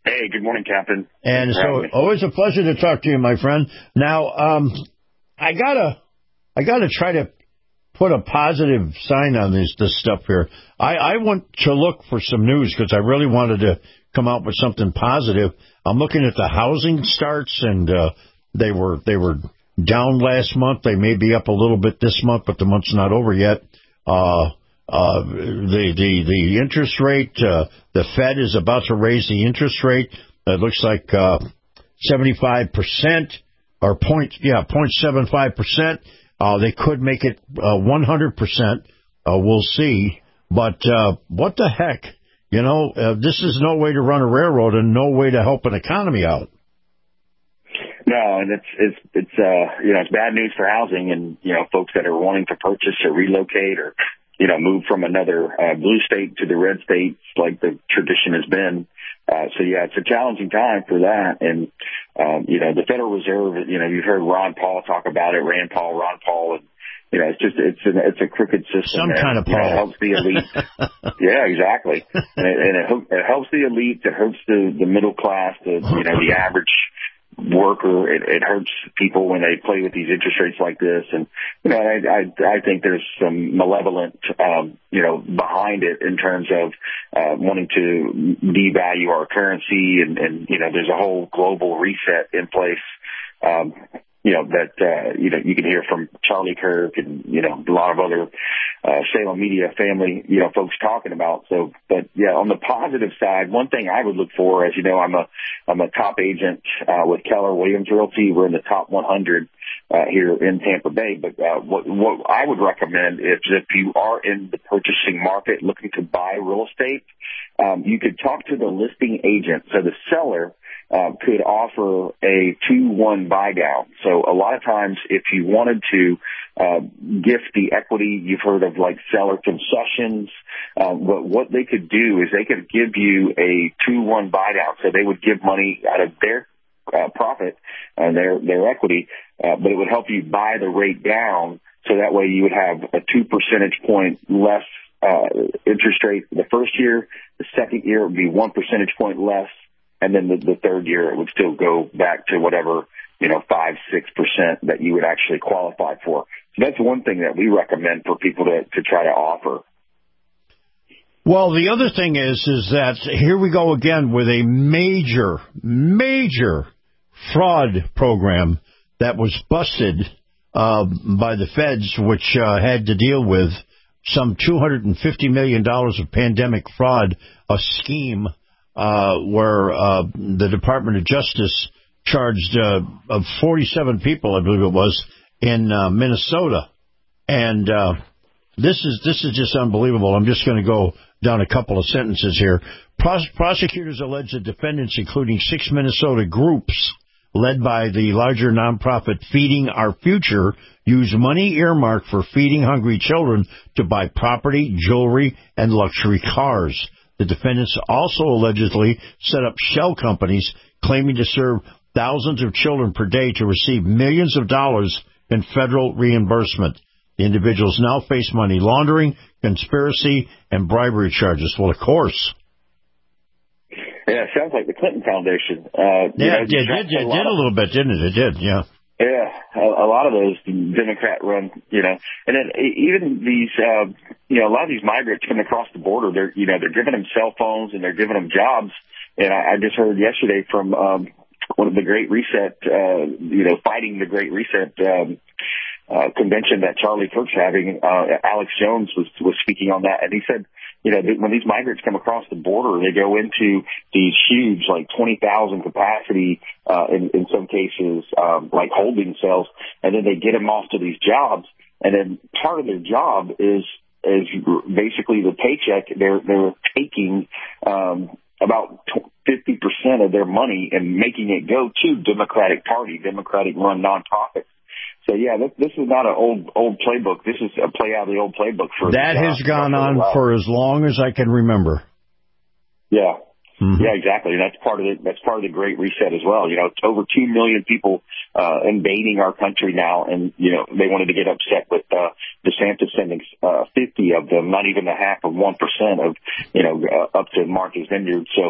Hey, good morning, Captain. And so, always a pleasure to talk to you, my friend. Now, um, I gotta, I gotta try to put a positive sign on this this stuff here. I, I want to look for some news because I really wanted to come out with something positive. I'm looking at the housing starts, and uh, they were they were down last month. They may be up a little bit this month, but the month's not over yet. Uh, uh, the the the interest rate, uh, the Fed is about to raise the interest rate. It looks like uh, seventy-five percent or point yeah point seven five percent. Uh, they could make it uh, one hundred percent. Uh, we'll see. But uh, what the heck? You know, uh, this is no way to run a railroad and no way to help an economy out. No, and it's it's it's uh you know it's bad news for housing and you know folks that are wanting to purchase or relocate or you know move from another uh, blue state to the red states like the tradition has been. Uh, so yeah, it's a challenging time for that. And um, you know the Federal Reserve. You know you've heard Ron Paul talk about it. Rand Paul, Ron Paul, and you know it's just it's an, it's a crooked system. Some and, kind of Paul. You know, it helps the elite. Yeah, exactly. And it, and it, it helps the elite. It hurts the the middle class. The you know the average worker. It, it hurts people when they play with these interest rates like this. And, you know, I, I, I think there's some malevolent, um, you know, behind it in terms of, uh, wanting to devalue our currency. And, and, you know, there's a whole global reset in place. Um, you know, that, uh, you know, you can hear from Charlie Kirk and, you know, a lot of other, uh, Salem Media family, you know, folks talking about. So, but yeah, on the positive side, one thing I would look for, as you know, I'm a, I'm a top agent, uh, with Keller Williams Realty. We're in the top one hundred, uh, here in Tampa Bay. But, uh, what, what I would recommend is if you are in the purchasing market looking to buy real estate, um, you could talk to the listing agent. So the seller, Uh, could offer a two one buy down. So a lot of times if you wanted to uh, gift the equity, you've heard of like seller concessions, uh, but what they could do is they could give you a two one buy down. So they would give money out of their uh, profit and their, their equity, uh, but it would help you buy the rate down. So that way you would have a two percentage point less uh, interest rate the first year. The second year would be one percentage point less. And then the, the third year, it would still go back to whatever, you know, five, six percent that you would actually qualify for. So that's one thing that we recommend for people to, to try to offer. Well, the other thing is, is that here we go again with a major, major fraud program that was busted uh, by the feds, which uh, had to deal with some two hundred fifty million dollars of pandemic fraud, a scheme Uh, where uh, the Department of Justice charged uh, of forty-seven people, I believe it was, in uh, Minnesota, and uh, this is this is just unbelievable. I'm just going to go down a couple of sentences here. Pros- prosecutors allege the defendants, including six Minnesota groups led by the larger nonprofit Feeding Our Future, use money earmarked for feeding hungry children to buy property, jewelry, and luxury cars. The defendants also allegedly set up shell companies claiming to serve thousands of children per day to receive millions of dollars in federal reimbursement. The individuals now face money laundering, conspiracy, and bribery charges. Well, of course. Yeah, it sounds like the Clinton Foundation. Uh, yeah, you know, it did, it did, it did a little bit, didn't it? It did, yeah. Yeah, a, a lot of those Democrat run, you know, and then even these, uh, you know, a lot of these migrants coming across the border, they're, you know, they're giving them cell phones and they're giving them jobs. And I, I just heard yesterday from, um, one of the Great Reset, uh, you know, fighting the Great Reset, um, uh, convention that Charlie Kirk's having, uh, Alex Jones was, was speaking on that. And he said, you know, when these migrants come across the border, they go into these huge, like twenty thousand capacity, uh, in, in some cases, um, like holding cells, and then they get them off to these jobs. And then part of their job is, is basically the paycheck. They're, they're taking, um, about fifty percent of their money and making it go to Democratic Party, Democratic run nonprofits. So, yeah, this, this is not an old old playbook. This is a play out of the old playbook. For That uh, has gone for on for as long as I can remember. Yeah. Mm-hmm. Yeah, exactly. And that's part of it. That's part of the Great Reset as well. You know, it's over two million people uh, invading our country now. And, you know, they wanted to get upset with uh, DeSantis sending uh, fifty of them, not even a half of one percent of, you know, uh, up to Martha's Vineyard. So,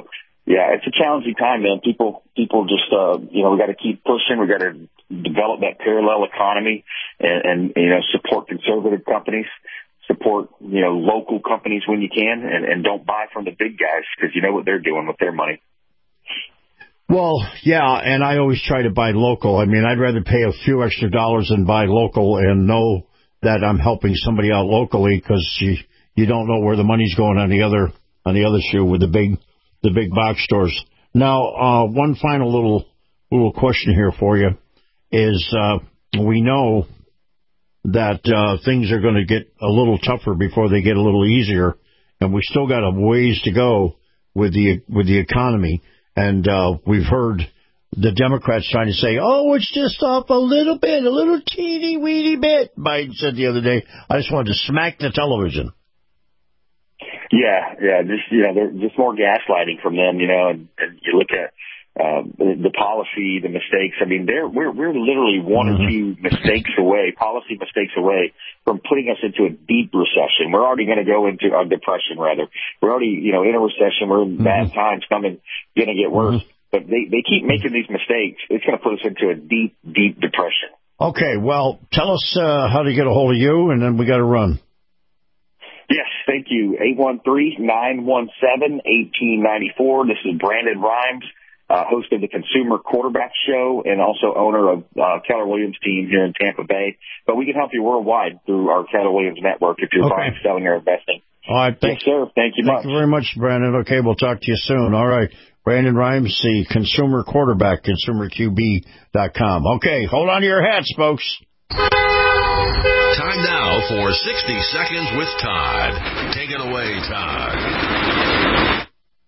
Yeah, it's a challenging time, man. People, people just, uh, you know, we got to keep pushing. We got to develop that parallel economy and, and, you know, support conservative companies, support, you know, local companies when you can, and, and don't buy from the big guys because you know what they're doing with their money. Well, yeah, and I always try to buy local. I mean, I'd rather pay a few extra dollars than buy local and know that I'm helping somebody out locally, because you you don't know where the money's going on the other on the other shoe with the big the big box stores. Now, uh, one final little little question here for you is uh, we know that uh, things are going to get a little tougher before they get a little easier, and we still got a ways to go with the with the economy. And uh, we've heard the Democrats trying to say, oh, it's just up a little bit, a little teeny-weeny bit. Biden said the other day, I just wanted to smack the television. Yeah, yeah, just, you know, there's just more gaslighting from them, you know, and, and you look at uh, the, the policy, the mistakes. I mean, they're, we're, we're literally one mm-hmm. or two mistakes away, policy mistakes away from putting us into a deep recession. We're already going to go into a depression, rather. We're already, you know, in a recession. We're in mm-hmm. bad times coming, going to get worse. Mm-hmm. But they, they keep making these mistakes. It's going to put us into a deep, deep depression. Okay, well, tell us uh, how to get a hold of you, and then we got to run. Yes, thank you. eight one three, nine one seven, one eight nine four. This is Brandon Rhymes, uh, host of the Consumer Quarterback Show and also owner of uh, Keller Williams team here in Tampa Bay. But we can help you worldwide through our Keller Williams network if you're okay. buying, selling, or investing. All right, thank yes, sir. Thank you much. Thank you very much, Brandon. Okay, we'll talk to you soon. All right. Brandon Rhymes, the Consumer Quarterback, consumer q b dot com. Okay, hold on to your hats, folks. Time now for sixty Seconds with Todd. Take it away, Todd.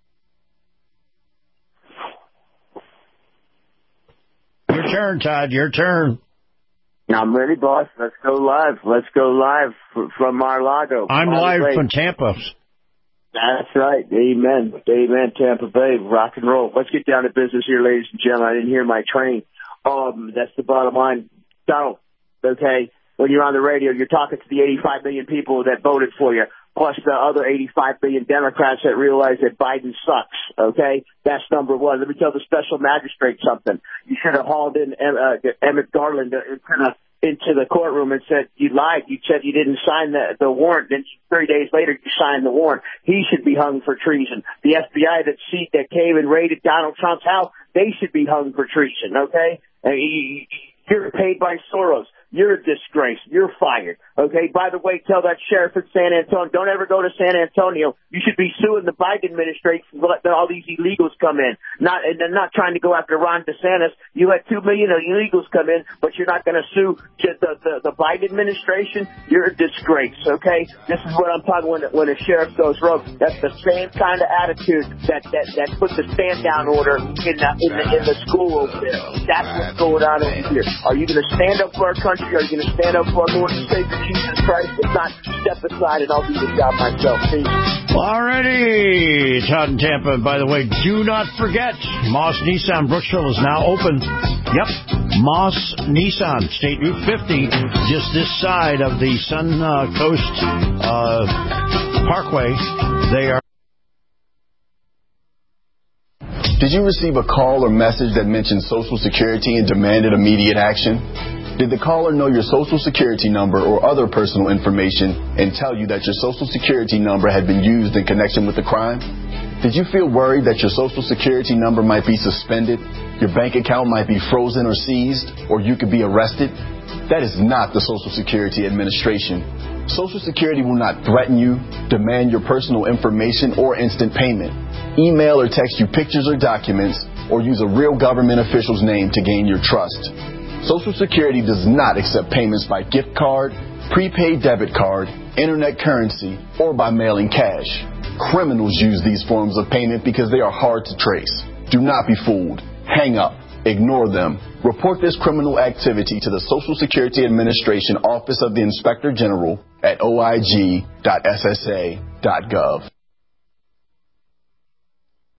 Your turn, Todd. Your turn. I'm ready, boss. Let's go live. Let's go live from Mar-a-Lago. I'm live from Tampa. That's right. Amen. Amen, Tampa Bay. Rock and roll. Let's get down to business here, ladies and gentlemen. I didn't hear my train. Um, that's the bottom line. Donald, okay, when you're on the radio, you're talking to the eighty-five million people that voted for you, plus the other eighty-five million Democrats that realize that Biden sucks, okay? That's number one. Let me tell the special magistrate something. You should have hauled in uh, Emmett Garland uh, kind of into the courtroom and said, you lied. You said you didn't sign the, the warrant. Then three days later, you signed the warrant. He should be hung for treason. The F B I that seat that came and raided Donald Trump's house, they should be hung for treason, okay? And he, you're paid by Soros. You're a disgrace. You're fired. Okay? By the way, tell that sheriff in San Antonio, don't ever go to San Antonio. You should be suing the Biden administration for letting all these illegals come in. Not, and they're not trying to go after Ron DeSantis. You had two million illegals come in, but you're not going to sue the, the, the Biden administration. You're a disgrace. Okay? This is what I'm talking when, when a sheriff goes rogue. That's the same kind of attitude that, that, that put the stand down order in the, in the, in the school over there. That's what's going on over here. Are you going to stand up for our country? Are you going to stand up for our Lord and Savior Jesus Christ? If not, step aside and I'll do the job myself. Peace. Alrighty, Todd in Tampa. By the way, do not forget, Moss Nissan Brooksville is now open. Yep, Moss Nissan, State Route fifty, just this side of the Sun uh, Coast uh, Parkway. They are. Did you receive a call or message that mentioned Social Security and demanded immediate action? Did the caller know your Social Security number or other personal information and tell you that your Social Security number had been used in connection with the crime? Did you feel worried that your Social Security number might be suspended, your bank account might be frozen or seized, or you could be arrested? That is not the Social Security Administration. Social Security will not threaten you, demand your personal information, or instant payment, email or text you pictures or documents, or use a real government official's name to gain your trust. Social Security does not accept payments by gift card, prepaid debit card, internet currency, or by mailing cash. Criminals use these forms of payment because they are hard to trace. Do not be fooled. Hang up. Ignore them. Report this criminal activity to the Social Security Administration Office of the Inspector General at o i g dot s s a dot gov.